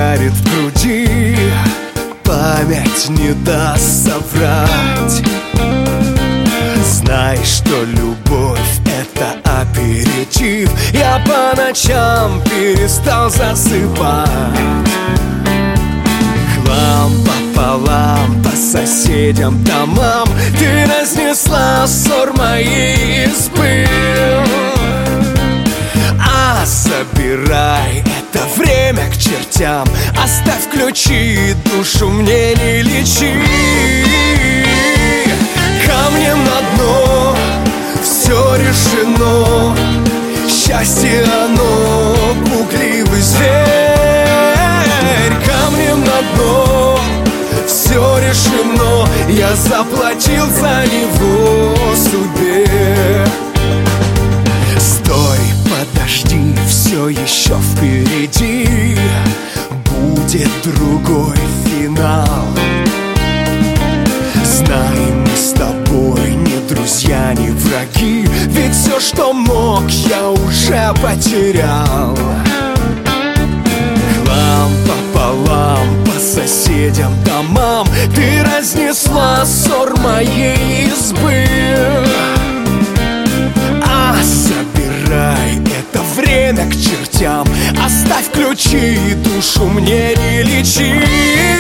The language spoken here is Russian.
жарит в груди, память не даст соврать. Знай, что любовь — это аперитив. Я по ночам перестал засыпать. Хлам пополам по соседям домам. Ты разнесла ссор моей избы. А забирай это время к чертям. Оставь ключи, душу мне не лечи. Камнем на дно все решено. Счастье оно пугливый зверь. Камнем на дно все решено. Я заплатил за него судьбе. Стой, подожди, все еще впереди. Будет другой финал. Знай, мы с тобой не друзья, не враги. Ведь все, что мог, я уже потерял. Хлам пополам по соседям домам. Ты разнесла ссор моей избы. А забирай это время к чертям. Оставь ключи, душу мне не лечи.